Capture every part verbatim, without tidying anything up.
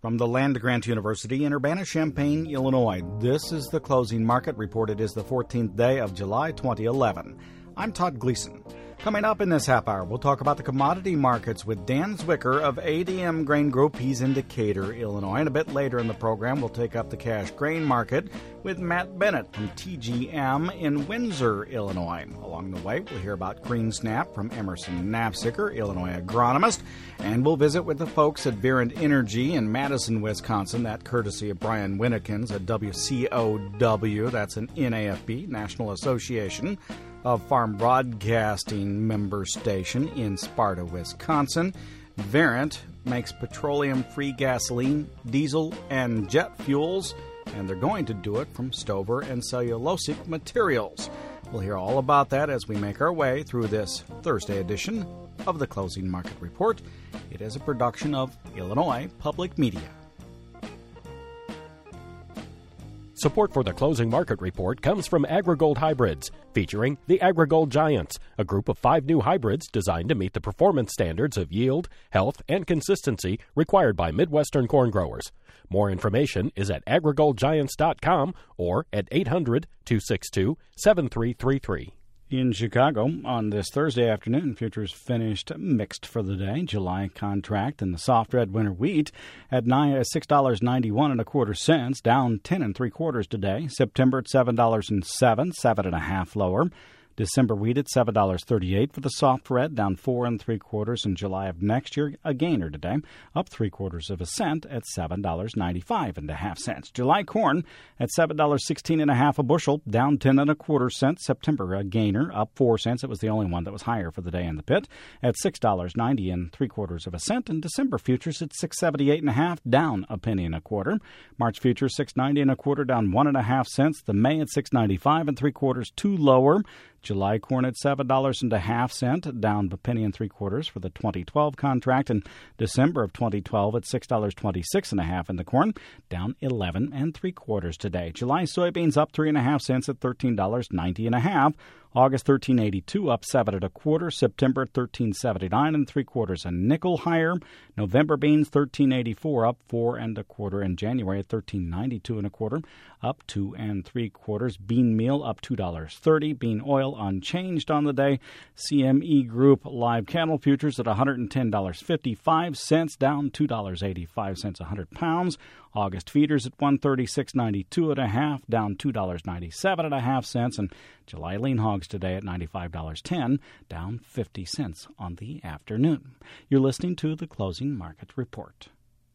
From the land-grant University in Urbana-Champaign, Illinois, this is the closing market report. It is the fourteenth day of July, twenty eleven. I'm Todd Gleason. Coming up in this half hour, we'll talk about the commodity markets with Dan Zwicker of A D M Grain Group. He's in Decatur, Illinois. And a bit later in the program, we'll take up the cash grain market with Matt Bennett from T G M in Windsor, Illinois. Along the way, we'll hear about green snap from Emerson Knapsicker, Illinois agronomist. And we'll visit with the folks at Virent Energy in Madison, Wisconsin. That courtesy of Brian Winnikins at W C O W. That's an N A F B, National Association of Farm Broadcasting member station in Sparta, Wisconsin. Virent makes petroleum-free gasoline, diesel, and jet fuels, and they're going to do it from stover and cellulosic materials. We'll hear all about that as we make our way through this Thursday edition of the Closing Market Report. It is a production of Illinois Public Media. Support for the Closing Market Report comes from AgriGold Hybrids, featuring the AgriGold Giants, a group of five new hybrids designed to meet the performance standards of yield, health, and consistency required by Midwestern corn growers. More information is at agri gold giants dot com or at eight hundred, two six two, seven three three three. In Chicago, on this Thursday afternoon, futures finished mixed for the day. July contract and the soft red winter wheat at six dollars and ninety-one and a quarter cents, down ten and three quarters today. September at seven dollars and seven, seven and a half lower. December wheat at seven dollars and thirty-eight for the soft red, down four and three quarters. In July of next year, a gainer today, up three quarters of a cent at seven dollars and ninety-five and a half cents. July corn at seven dollars and sixteen and a half a bushel, down ten and a quarter cents. September a gainer, up four cents. It was the only one that was higher for the day in the pit at six dollars and ninety and three quarters of a cent. And December futures at six seventy-eight and a half, down a penny and a quarter. March futures six ninety and a quarter, down one and a half cents. The May at six ninety-five and three quarters, two lower. July corn at seven dollars and a half cent, down a penny and three quarters for the twenty twelve contract. And December of twenty twelve at six dollars and twenty-six and a half in the corn, down eleven and three quarters today. July soybeans up three and a half cents at thirteen dollars and ninety and a half. August thirteen eighty-two, up seven and a quarter. September thirteen seventy-nine and three quarters, a nickel higher. November beans thirteen eighty-four, up four and a quarter. And January at thirteen ninety-two and a quarter, up two and three quarters. Bean meal up two dollars and thirty. Bean oil unchanged on the day. C M E Group live cattle futures at one hundred ten dollars and fifty-five cents, down two dollars and eighty-five cents a hundred pounds. August feeders at one thirty-six ninety-two and a half, down two dollars and ninety-seven and a half cents. And July lean hogs today at ninety-five dollars and ten cents, down fifty cents on the afternoon. You're listening to the Closing Market Report.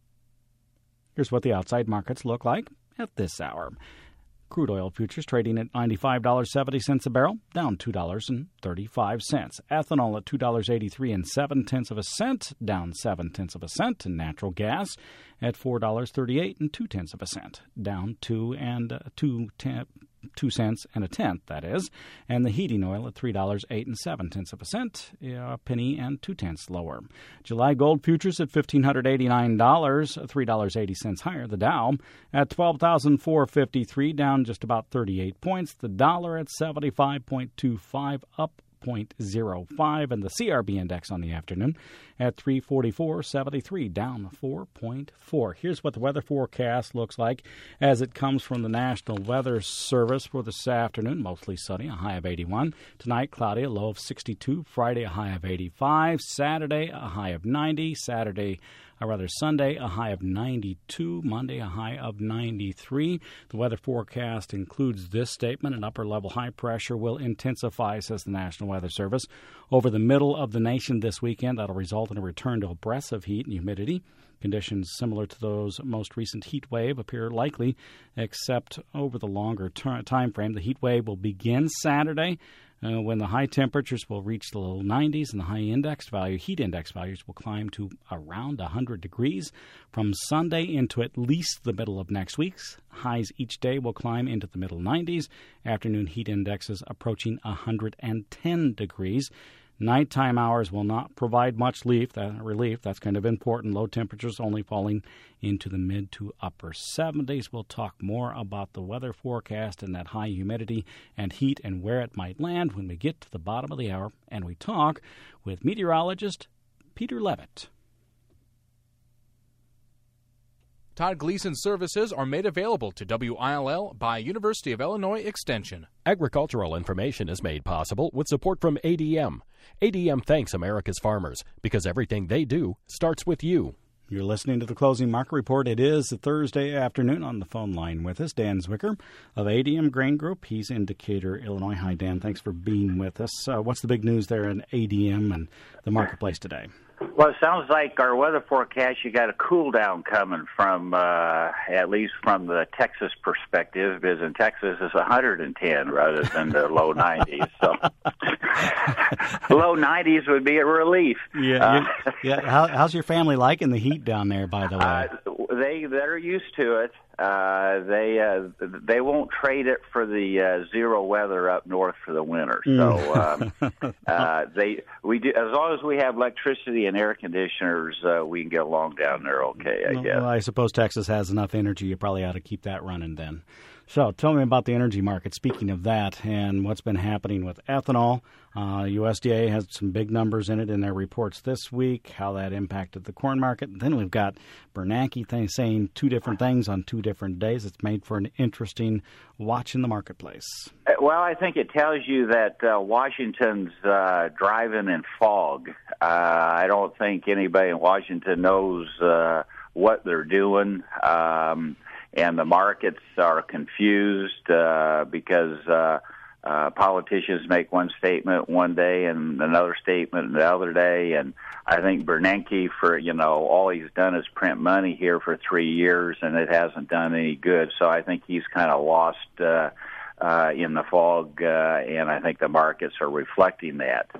Here's what the outside markets look like at this hour. Crude oil futures trading at ninety-five dollars and seventy cents a barrel, down two dollars and thirty-five cents. Ethanol at two dollars and eighty-three and seven tenths of a cent, down seven tenths of a cent. And natural gas at four dollars and thirty-eight and two tenths of a cent, down two and uh, two ten. Two cents and a tenth, that is, and the heating oil at three dollars eight and seven tenths of a cent, a penny and two tenths lower. July gold futures at fifteen hundred eighty-nine dollars, three dollars and eighty cents higher. The Dow at twelve thousand four hundred fifty-three, down just about thirty-eight points. The dollar at seventy-five point two five, up zero point zero five, and the C R B index on the afternoon at three forty-four seventy-three, down four point four. Here's what the weather forecast looks like as it comes from the National Weather Service for this afternoon. Mostly sunny, a high of eighty-one. Tonight, cloudy, a low of sixty-two. Friday, a high of eighty-five. Saturday, a high of ninety. Saturday, or rather Sunday, a high of ninety-two. Monday, a high of ninety-three. The weather forecast includes this statement: an upper-level high pressure will intensify, says the National Weather Service, over the middle of the nation this weekend. That'll result in a return to oppressive heat and humidity. Conditions similar to those most recent heat wave appear likely, except over the longer ter- time frame. The heat wave will begin Saturday, Uh, when the high temperatures will reach the low nineties and the high index value, heat index values will climb to around one hundred degrees. From Sunday into at least the middle of next week's highs each day will climb into the middle nineties. Afternoon heat indexes approaching one hundred ten degrees. Nighttime hours will not provide much relief. That, relief. That's kind of important. Low temperatures only falling into the mid to upper seventies. We'll talk more about the weather forecast and that high humidity and heat and where it might land when we get to the bottom of the hour. And we talk with meteorologist Peter Levitt. Todd Gleason services are made available to W I L L by University of Illinois Extension. Agricultural information is made possible with support from A D M. A D M thanks America's farmers because everything they do starts with you. You're listening to the Closing Market Report. It is a Thursday afternoon. On the phone line with us, Dan Zwicker of A D M Grain Group. He's in Decatur, Illinois. Hi, Dan. Thanks for being with us. Uh, what's the big news there in A D M and the marketplace today? Well, it sounds like our weather forecast, you got a cool down coming from, uh, at least from the Texas perspective, because in Texas it's one hundred ten rather than the low nineties. So low nineties would be a relief. Yeah. Uh, yeah. How, how's your family liking the heat down there, by the way? Uh, they, they're used to it. Uh, they uh, they won't trade it for the uh, zero weather up north for the winter. So um, uh, they we do, as long as we have electricity and air conditioners, uh, we can get along down there okay, I well, guess. Well, I suppose Texas has enough energy. You probably ought to keep that running then. So tell me about the energy market. Speaking of that and what's been happening with ethanol, uh, U S D A has some big numbers in it in their reports this week, how that impacted the corn market. And then we've got Bernanke thing, saying two different things on two different days. It's made for an interesting watch in the marketplace. Well, I think it tells you that uh, Washington's uh, driving in fog. Uh, I don't think anybody in Washington knows uh, what they're doing. Um And the markets are confused uh, because uh, uh, politicians make one statement one day and another statement the other day. And I think Bernanke, for you know, all he's done is print money here for three years, and it hasn't done any good. So I think he's kind of lost uh, uh, in the fog, uh, and I think the markets are reflecting that.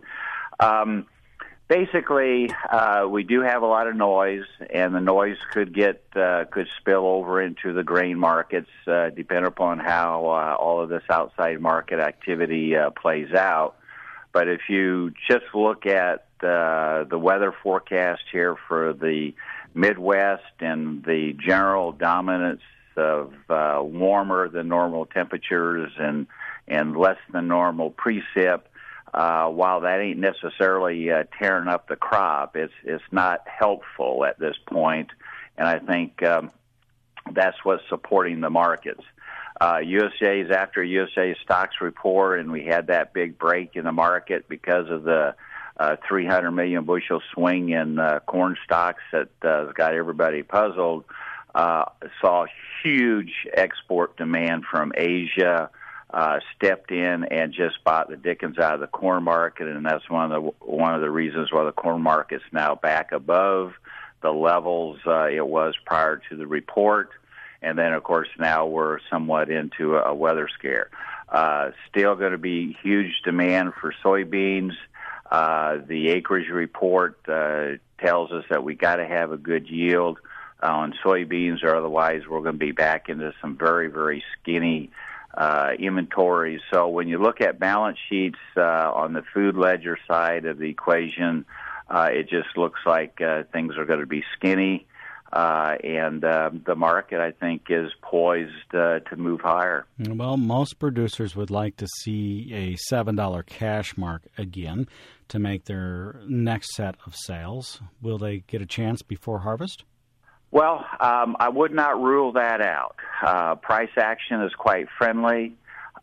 Um, Basically, uh, we do have a lot of noise, and the noise could get uh, could spill over into the grain markets, uh, depending upon how uh, all of this outside market activity uh, plays out. But if you just look at uh, the weather forecast here for the Midwest and the general dominance of uh, warmer than normal temperatures and and less than normal precip. Uh, while that ain't necessarily uh, tearing up the crop, it's it's not helpful at this point, and I think um, that's what's supporting the markets. Uh, U S A's after U S A stocks report, and we had that big break in the market because of the uh, three hundred million bushel swing in uh, corn stocks that uh, has got everybody puzzled. Uh, saw huge export demand from Asia. Uh, stepped in and just bought the dickens out of the corn market, and that's one of the one of the reasons why the corn market's now back above the levels uh, it was prior to the report. And then, of course, now we're somewhat into a, a weather scare. Uh, still going to be huge demand for soybeans. Uh, the acreage report uh, tells us that we got to have a good yield on soybeans, or otherwise we're going to be back into some very, very skinny Uh, inventories. So when you look at balance sheets uh, on the food ledger side of the equation, uh, it just looks like uh, things are going to be skinny, uh, and uh, the market, I think, is poised uh, to move higher. Well, most producers would like to see a seven dollar cash mark again to make their next set of sales. Will they get a chance before harvest? Well, um, I would not rule that out. Uh, price action is quite friendly.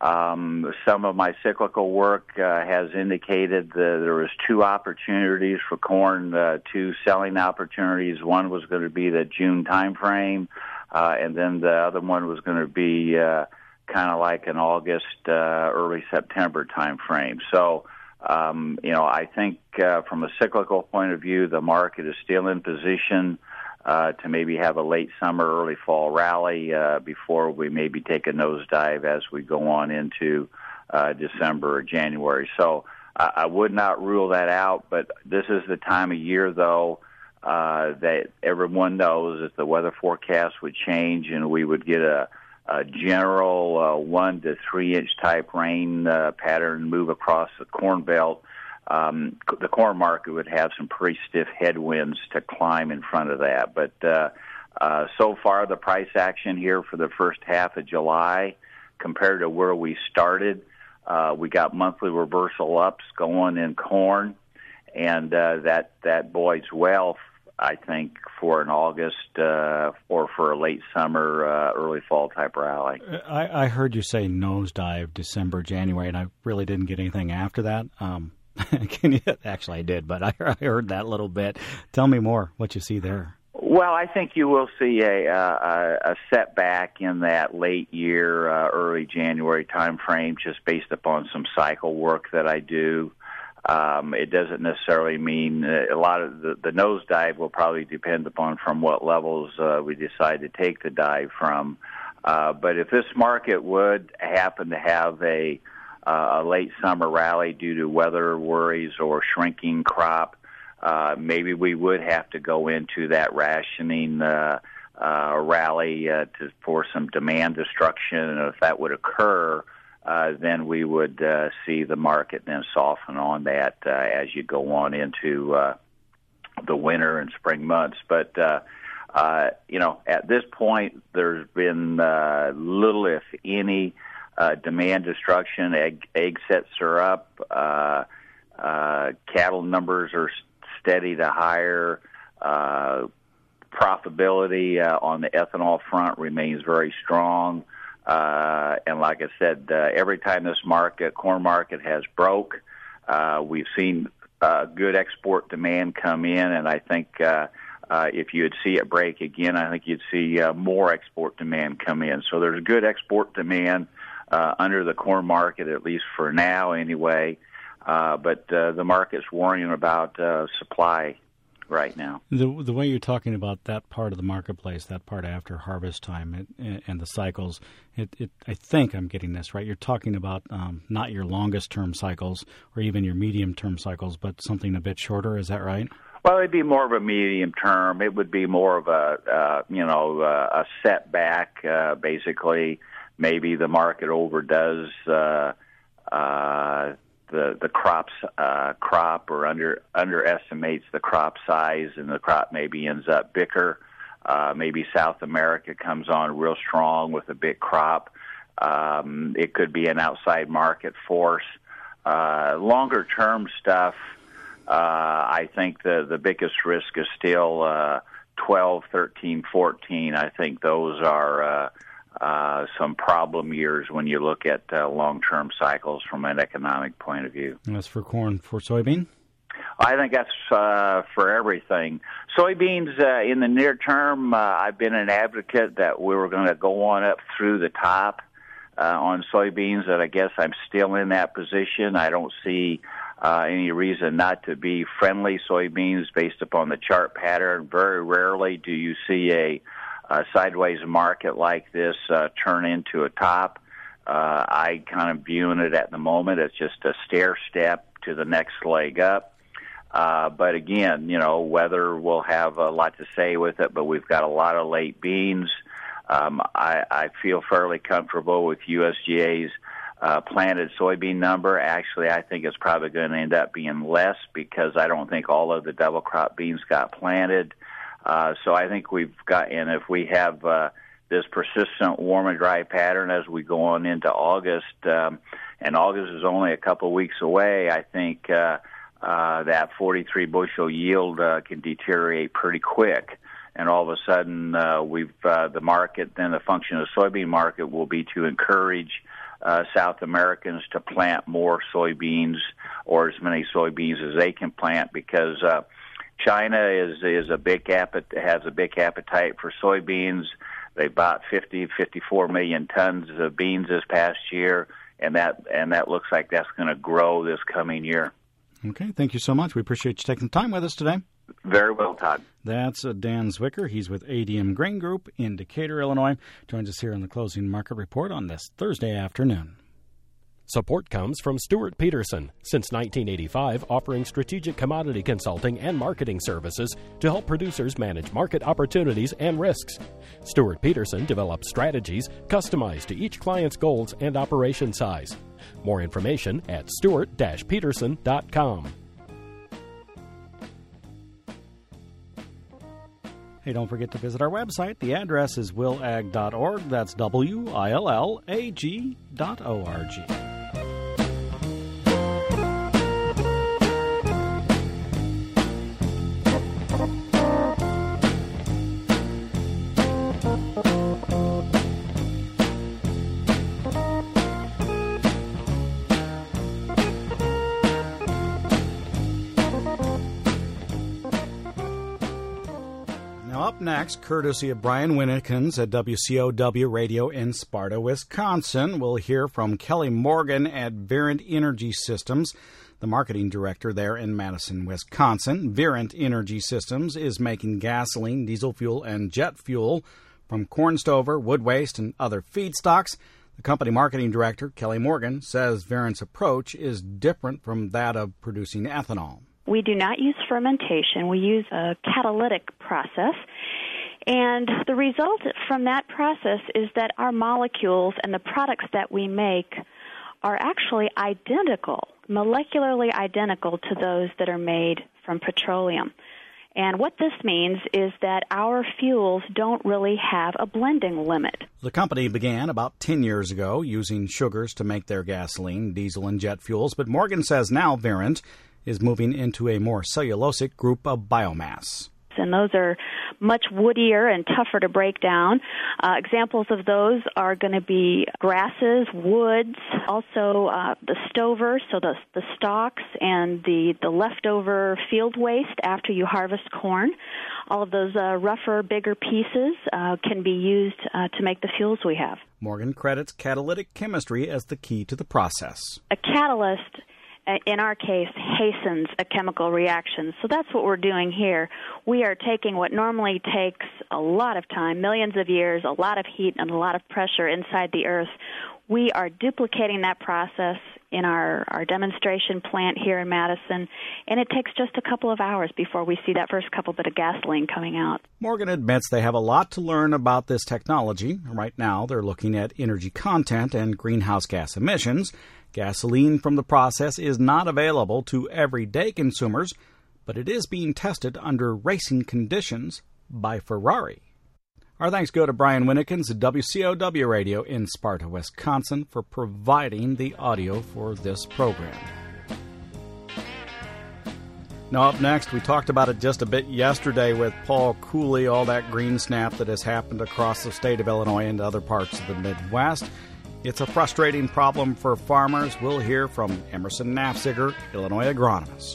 Um, some of my cyclical work uh, has indicated that there was two opportunities for corn, uh, two selling opportunities. One was going to be the June time frame, uh, and then the other one was going to be uh, kind of like an August, uh, early September time frame. So, um, you know, I think uh, from a cyclical point of view, the market is still in position Uh, to maybe have a late summer, early fall rally uh, before we maybe take a nosedive as we go on into uh, December or January. So uh, I would not rule that out, but this is the time of year, though, uh, that everyone knows that the weather forecast would change and we would get a, a general uh, one to three inch type rain uh, pattern move across the Corn Belt. Um, the corn market would have some pretty stiff headwinds to climb in front of that. But uh, uh, so far, the price action here for the first half of July, compared to where we started, uh, we got monthly reversal ups going in corn, and uh, that that bodes well, I think, for an August uh, or for a late summer, uh, early fall type rally. I, I heard you say nosedive December, January, and I really didn't get anything after that. Um, can you? Actually, I did, but I, I heard that little bit. Tell me more. What you see there? Well, I think you will see a, a, a setback in that late year, uh, early January time frame, just based upon some cycle work that I do. Um, it doesn't necessarily mean uh, a lot of the, the nosedive will probably depend upon from what levels uh, we decide to take the dive from. Uh, but if this market would happen to have a, uh, a late summer rally due to weather worries or shrinking crop, Uh, maybe we would have to go into that rationing uh, uh, rally uh, to, for some demand destruction. And if that would occur, uh, then we would uh, see the market then soften on that uh, as you go on into uh, the winter and spring months. But, uh, uh, you know, at this point, there's been uh, little, if any, uh, demand destruction. Egg, egg sets are up. Uh, uh, cattle numbers are steady to higher. Uh, profitability uh, on the ethanol front remains very strong. Uh, and like I said, uh, every time this market, corn market has broke, uh, we've seen uh, good export demand come in. And I think uh, uh, if you would see it break again, I think you'd see uh, more export demand come in. So there's good export demand uh, under the corn market, at least for now anyway. Uh, but uh, the market's worrying about uh, supply right now. The the way you're talking about that part of the marketplace, that part after harvest time it, and the cycles, it, it, I think I'm getting this right. You're talking about um, not your longest term cycles or even your medium term cycles, but something a bit shorter. Is that right? Well, it'd be more of a medium term. It would be more of a uh, you know uh, a setback. Uh, basically, maybe the market overdoes. Uh, uh, the the crops uh, crop or under underestimates the crop size, and the crop maybe ends up bigger. Uh, maybe South America comes on real strong with a big crop. Um, it could be an outside market force. Uh, longer term stuff, uh, I think the the biggest risk is still uh, twelve, thirteen, fourteen. I think those are uh, Uh, some problem years when you look at uh, long-term cycles from an economic point of view. And that's for corn. For soybean? I think that's uh, for everything. Soybeans, uh, in the near term, uh, I've been an advocate that we were going to go on up through the top uh, on soybeans, that I guess I'm still in that position. I don't see uh, any reason not to be friendly soybeans based upon the chart pattern. Very rarely do you see a A sideways market like this uh, turn into a top. Uh, I kind of viewing it at the moment as just a stair step to the next leg up. Uh, but again, you know, weather will have a lot to say with it, but we've got a lot of late beans. Um, I, I feel fairly comfortable with U S D A's uh, planted soybean number. Actually, I think it's probably going to end up being less because I don't think all of the double crop beans got planted. Uh, so I think we've got, and if we have uh, this persistent warm and dry pattern as we go on into August, um, and August is only a couple of weeks away, I think uh, uh, that forty-three bushel yield uh, can deteriorate pretty quick. And all of a sudden, uh, we've uh, the market, then the function of the soybean market will be to encourage uh, South Americans to plant more soybeans, or as many soybeans as they can plant, because uh, China is is a big appet- has a big appetite for soybeans. They bought fifty, fifty-four million tons of beans this past year, and that and that looks like that's going to grow this coming year. Okay, thank you so much. We appreciate you taking the time with us today. Very well, Todd. That's uh, Dan Zwicker. He's with A D M Grain Group in Decatur, Illinois. Joins us here on the Closing Market Report on this Thursday afternoon. Support comes from Stuart Peterson, since nineteen eighty-five offering strategic commodity consulting and marketing services to help producers manage market opportunities and risks. Stuart Peterson develops strategies customized to each client's goals and operation size. More information at stuart dash peterson dot com. Hey, don't forget to visit our website. The address is will ag dot org. That's W I L L A G dot O R G. next, courtesy of Brian Winnikins at W C O W Radio in Sparta, Wisconsin. We'll hear from Kelly Morgan at Virent Energy Systems, the marketing director there in Madison, Wisconsin. Virent Energy Systems is making gasoline, diesel fuel, and jet fuel from corn stover, wood waste, and other feedstocks. The company marketing director, Kelly Morgan, says Virent's approach is different from that of producing ethanol. We do not use fermentation. We use a catalytic process. And the result from that process is that our molecules and the products that we make are actually identical, molecularly identical to those that are made from petroleum. And what this means is that our fuels don't really have a blending limit. The company began about ten years ago using sugars to make their gasoline, diesel, and jet fuels, but Morgan says now Virent is moving into a more cellulosic group of biomass. And those are much woodier and tougher to break down. Uh, examples of those are going to be grasses, woods, also uh, the stover, so the, the stalks and the, the leftover field waste after you harvest corn. All of those uh, rougher, bigger pieces uh, can be used uh, to make the fuels we have. Morgan credits catalytic chemistry as the key to the process. A catalyst, in our case, hastens a chemical reaction. So that's what we're doing here. We are taking what normally takes a lot of time, millions of years, a lot of heat, and a lot of pressure inside the earth. We are duplicating that process in our, our demonstration plant here in Madison, and it takes just a couple of hours before we see that first couple bit of gasoline coming out. Morgan admits they have a lot to learn about this technology. Right now, they're looking at energy content and greenhouse gas emissions. Gasoline from the process is not available to everyday consumers, but it is being tested under racing conditions by Ferrari. Our thanks go to Brian Winnikins at W C O W Radio in Sparta, Wisconsin, for providing the audio for this program. Now, up next, we talked about it just a bit yesterday with Paul Cooley, all that green snap that has happened across the state of Illinois and other parts of the Midwest. It's a frustrating problem for farmers. We'll hear from Emerson Nafziger, Illinois agronomist.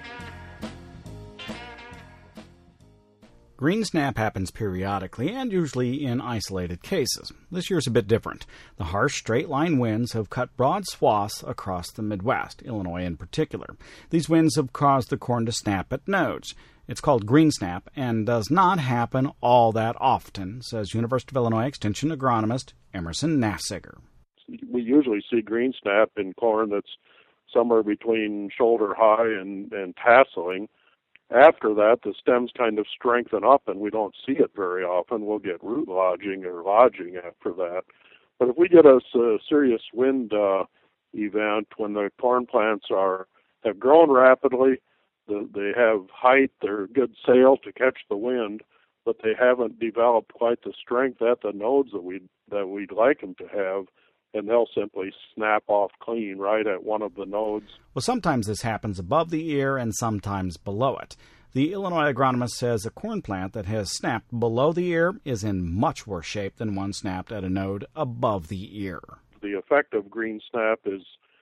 Green snap happens periodically and usually in isolated cases. This year's a bit different. The harsh straight-line winds have cut broad swaths across the Midwest, Illinois in particular. These winds have caused the corn to snap at nodes. It's called green snap and does not happen all that often, says University of Illinois Extension agronomist Emerson Nafziger. We usually see green snap in corn that's somewhere between shoulder high and, and tasseling. After that, the stems kind of strengthen up, and we don't see it very often. We'll get root lodging or lodging after that. But if we get a, a serious wind uh, event when the corn plants are have grown rapidly, the, they have height, they're good sail to catch the wind, but they haven't developed quite the strength at the nodes that we that we'd like them to have, and they'll simply snap off clean right at one of the nodes. Well, sometimes this happens above the ear and sometimes below it. The Illinois agronomist says a corn plant that has snapped below the ear is in much worse shape than one snapped at a node above the ear. The effect of green snap is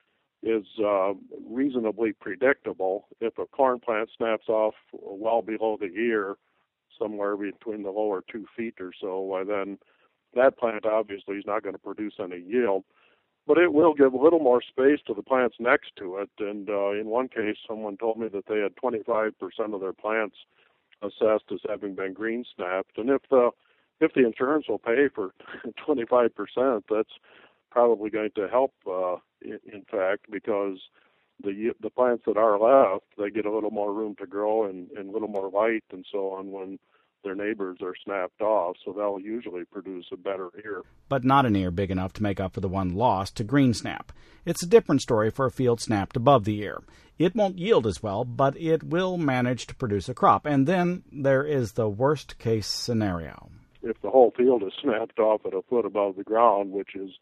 is uh, reasonably predictable. If a corn plant snaps off well below the ear, somewhere between the lower two feet or so, why then that plant obviously is not going to produce any yield, but it will give a little more space to the plants next to it. And uh, in one case, someone told me that they had twenty-five percent of their plants assessed as having been green snapped. And if the if the insurance will pay for twenty-five percent, that's probably going to help. Uh, in, in fact, because the the plants that are left, they get a little more room to grow and, and a little more light and so on when their neighbors are snapped off, so they'll usually produce a better ear. But not an ear big enough to make up for the one lost to green snap. It's a different story for a field snapped above the ear. It won't yield as well, but it will manage to produce a crop. And then there is the worst-case scenario. If the whole field is snapped off at a foot above the ground, which is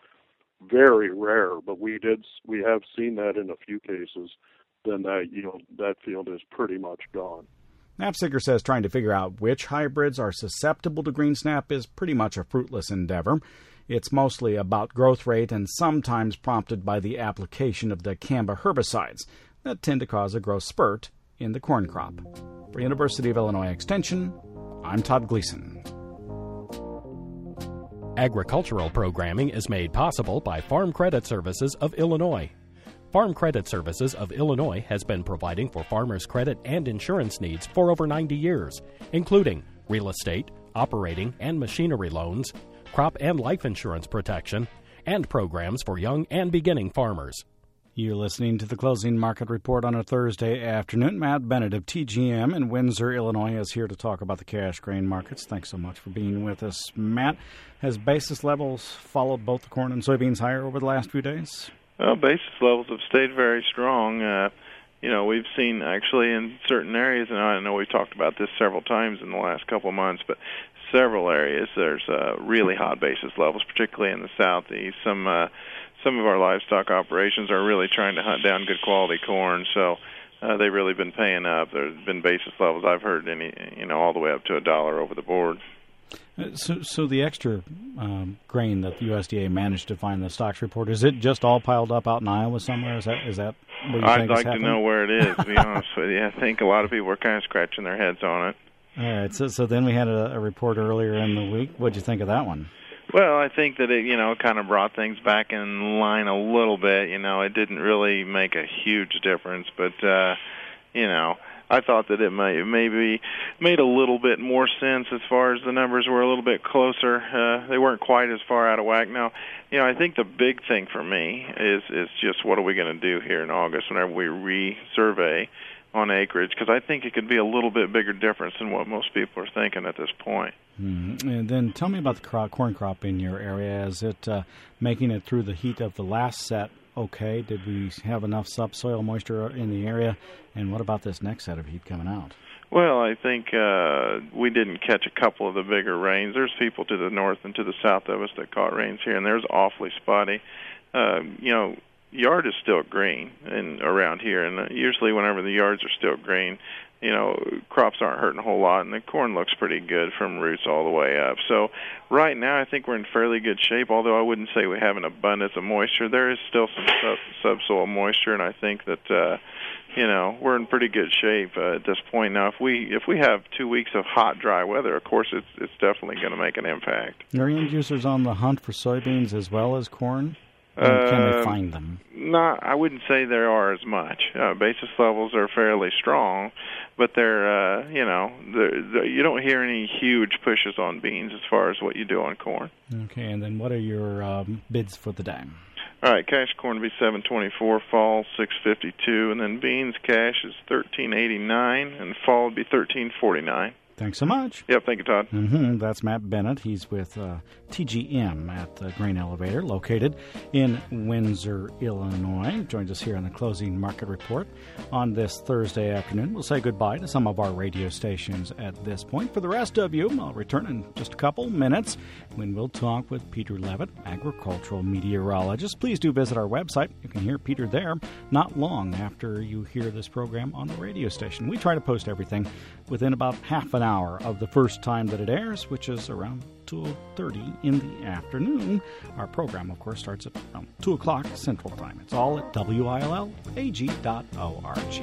very rare, but we did we have seen that in a few cases, then that yield that field is pretty much gone. Nafziger says trying to figure out which hybrids are susceptible to green snap is pretty much a fruitless endeavor. It's mostly about growth rate and sometimes prompted by the application of the Dicamba herbicides that tend to cause a growth spurt in the corn crop. For University of Illinois Extension, I'm Todd Gleason. Agricultural programming is made possible by Farm Credit Services of Illinois. Farm Credit Services of Illinois has been providing for farmers' credit and insurance needs for over ninety years, including real estate, operating and machinery loans, crop and life insurance protection, and programs for young and beginning farmers. You're listening to the Closing Market Report on a Thursday afternoon. Matt Bennett of T G M in Windsor, Illinois, is here to talk about the cash grain markets. Thanks so much for being with us. Matt, has basis levels followed both the corn and soybeans higher over the last few days? Well, basis levels have stayed very strong. Uh, you know, we've seen actually in certain areas, and I know we've talked about this several times in the last couple of months, but several areas there's uh, really hot basis levels, particularly in the southeast. Some uh, some of our livestock operations are really trying to hunt down good quality corn, so uh, they've really been paying up. There's been basis levels I've heard any you know all the way up to a dollar over the board. So, so the extra um, grain that the U S D A managed to find in the stocks report, is it just all piled up out in Iowa somewhere? Is that is that what you I'd think like is to happening? know where it is, to be honest with you. I think a lot of people are kind of scratching their heads on it. All right, so, so then we had a, a report earlier in the week. What did you think of that one? Well, I think that it, you know, kind of brought things back in line a little bit. You know, it didn't really make a huge difference, but, uh, you know, I thought that it may maybe made a little bit more sense as far as the numbers were a little bit closer. Uh, they weren't quite as far out of whack. Now, you know, I think the big thing for me is is just what are we going to do here in August whenever we resurvey on acreage, because I think it could be a little bit bigger difference than what most people are thinking at this point. Mm-hmm. And then tell me about the crop, corn crop in your area. Is it uh, making it through the heat of the last set okay? Did we have enough subsoil moisture in the area? And what about this next set of heat coming out? Well, I think uh, we didn't catch a couple of the bigger rains. There's people to the north and to the south of us that caught rains here, and there's awfully spotty. Uh, you know, yard is still green and around here, and usually whenever the yards are still green, you know, crops aren't hurting a whole lot, and the corn looks pretty good from roots all the way up. So right now I think we're in fairly good shape, although I wouldn't say we have an abundance of moisture. There is still some sub- subsoil moisture, and I think that, uh, you know, we're in pretty good shape uh, at this point. Now, if we if we have two weeks of hot, dry weather, of course it's, it's definitely going to make an impact. Are end users on the hunt for soybeans as well as corn? And can they find them? Not, I wouldn't say there are as much. Uh, basis levels are fairly strong, but they're, uh, you know, they're, they're, you don't hear any huge pushes on beans as far as what you do on corn. Okay, and then what are your um, bids for the day? All right, cash corn will be seven twenty-four, fall six fifty-two, and then beans cash is thirteen eighty-nine, and fall would be thirteen forty-nine. Thanks so much. Yep, thank you, Todd. Mm-hmm. That's Matt Bennett. He's with uh, T G M at the Grain Elevator, located in Windsor, Illinois. Joins us here on the Closing Market Report on this Thursday afternoon. We'll say goodbye to some of our radio stations at this point. For the rest of you, I'll return in just a couple minutes when we'll talk with Peter Levitt, agricultural meteorologist. Please do visit our website. You can hear Peter there not long after you hear this program on the radio station. We try to post everything within about half an hour of the first time that it airs, which is around two thirty in the afternoon. Our program, of course, starts at um, two o'clock Central Time. It's all at W I L L A G dot org.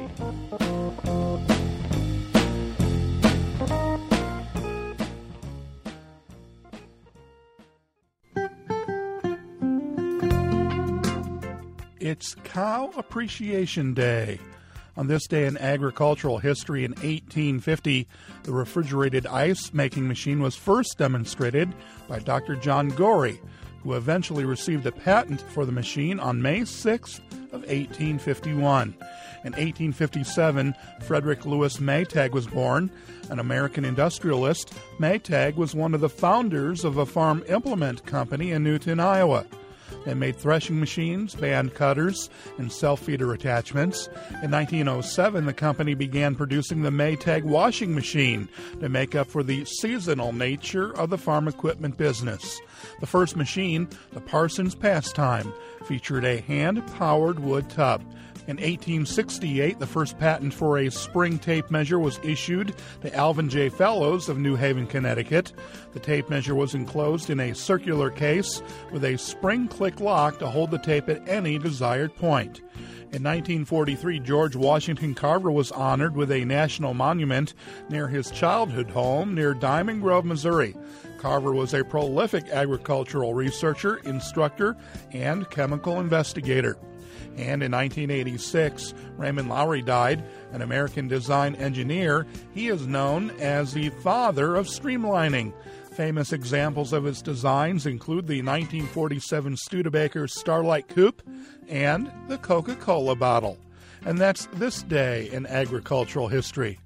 It's Cow Appreciation Day. On this day in agricultural history in eighteen fifty, the refrigerated ice-making machine was first demonstrated by Doctor John Gorey, who eventually received a patent for the machine on May sixth of eighteen fifty-one. In eighteen fifty-seven, Frederick Lewis Maytag was born. An American industrialist, Maytag was one of the founders of a farm implement company in Newton, Iowa. They made threshing machines, band cutters, and self-feeder attachments. In nineteen oh seven, the company began producing the Maytag washing machine to make up for the seasonal nature of the farm equipment business. The first machine, the Parsons Pastime, featured a hand-powered wood tub. In eighteen sixty-eight, the first patent for a spring tape measure was issued to Alvin J. Fellows of New Haven, Connecticut. The tape measure was enclosed in a circular case with a spring click lock to hold the tape at any desired point. In nineteen forty-three, George Washington Carver was honored with a national monument near his childhood home near Diamond Grove, Missouri. Carver was a prolific agricultural researcher, instructor, and chemical investigator. And in nineteen eighty-six, Raymond Lowery died, an American design engineer. He is known as the father of streamlining. Famous examples of his designs include the nineteen forty-seven Studebaker Starlight Coupe and the Coca-Cola bottle. And that's this day in agricultural history.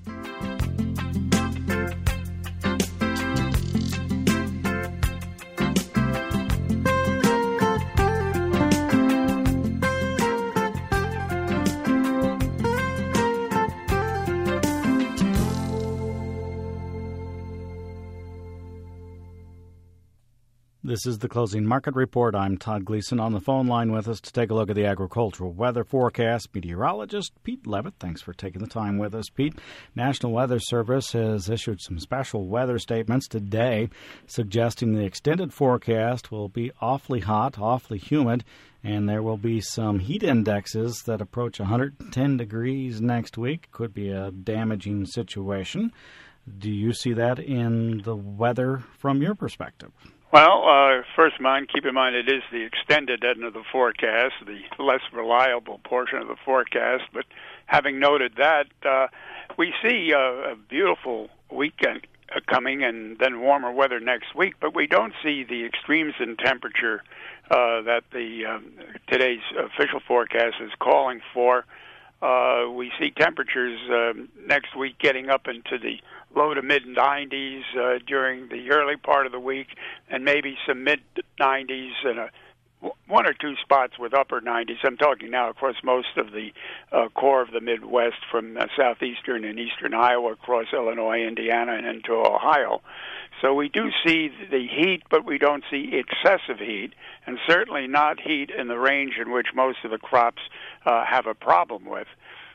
This is the Closing Market Report. I'm Todd Gleason. On the phone line with us to take a look at the agricultural weather forecast, meteorologist Pete Levitt. Thanks for taking the time with us, Pete. National Weather Service has issued some special weather statements today suggesting the extended forecast will be awfully hot, awfully humid, and there will be some heat indexes that approach one hundred ten degrees next week. Could be a damaging situation. Do you see that in the weather from your perspective? Well, uh, first, mind, keep in mind it is the extended end of the forecast, the less reliable portion of the forecast. But having noted that, uh, we see uh, a beautiful weekend coming and then warmer weather next week, but we don't see the extremes in temperature uh, that the um, today's official forecast is calling for. Uh, we see temperatures uh, next week getting up into the low to mid nineties uh, during the early part of the week, and maybe some mid nineties and a, one or two spots with upper nineties. I'm talking now across most of the uh, core of the Midwest, from uh, southeastern and eastern Iowa across Illinois, Indiana, and into Ohio. So we do see the heat, but we don't see excessive heat, and certainly not heat in the range in which most of the crops uh, have a problem with.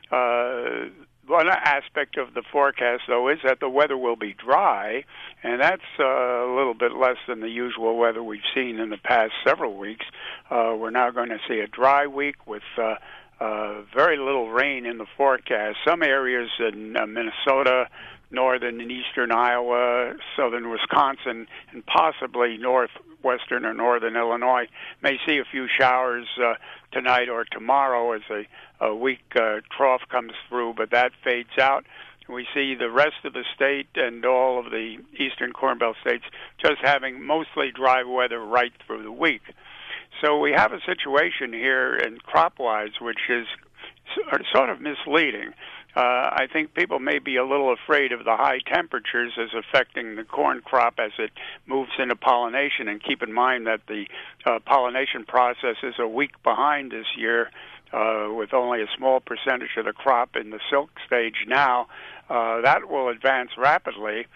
Uh, One aspect of the forecast, though, is that the weather will be dry, and that's uh, a little bit less than the usual weather we've seen in the past several weeks. Uh, we're now going to see a dry week with uh, uh, very little rain in the forecast. Some areas in uh, Minnesota, northern and eastern Iowa, southern Wisconsin, and possibly northwestern or northern Illinois may see a few showers uh, tonight or tomorrow as a, a weak uh, trough comes through, but that fades out. We see the rest of the state and all of the eastern Corn Belt states just having mostly dry weather right through the week. So we have a situation here in crop-wise which is sort of misleading. Uh, I think people may be a little afraid of the high temperatures as affecting the corn crop as it moves into pollination. And keep in mind that the uh, pollination process is a week behind this year, uh, with only a small percentage of the crop in the silk stage now. Uh, that will advance rapidly,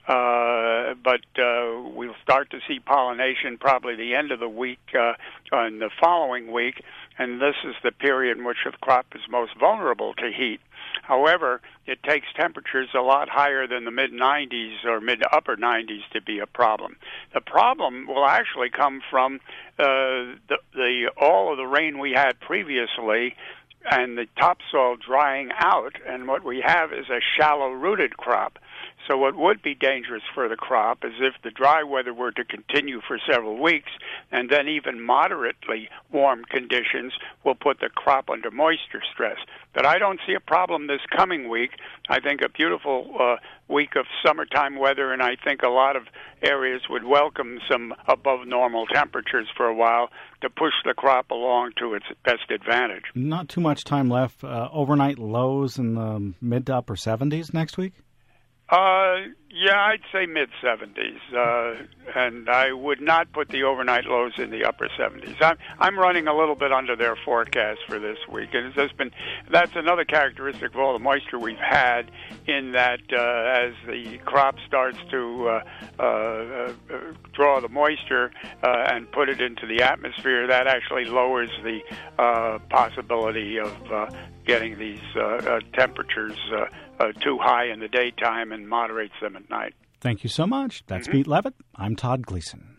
uh, but uh, we'll start to see pollination probably the end of the week uh, and the following week, and this is the period in which the crop is most vulnerable to heat. However, it takes temperatures a lot higher than the mid nineties or mid-upper nineties to be a problem. The problem will actually come from uh, the, the all of the rain we had previously and the topsoil drying out, and what we have is a shallow-rooted crop. So what would be dangerous for the crop is if the dry weather were to continue for several weeks, and then even moderately warm conditions will put the crop under moisture stress. But I don't see a problem this coming week. I think a beautiful uh, week of summertime weather, and I think a lot of areas would welcome some above normal temperatures for a while to push the crop along to its best advantage. Not too much time left. Uh, overnight lows in the mid to upper seventies next week? Uh, yeah, I'd say mid seventies, uh, and I would not put the overnight lows in the upper seventies. I'm I'm running a little bit under their forecast for this week, and it's just been that's another characteristic of all the moisture we've had. In that, uh, as the crop starts to uh, uh, uh, draw the moisture uh, and put it into the atmosphere, that actually lowers the uh, possibility of uh, getting these uh, uh, temperatures uh, uh, too high in the daytime and moderates them at night. Thank you so much. That's Mm-hmm. Pete Levitt. I'm Todd Gleason.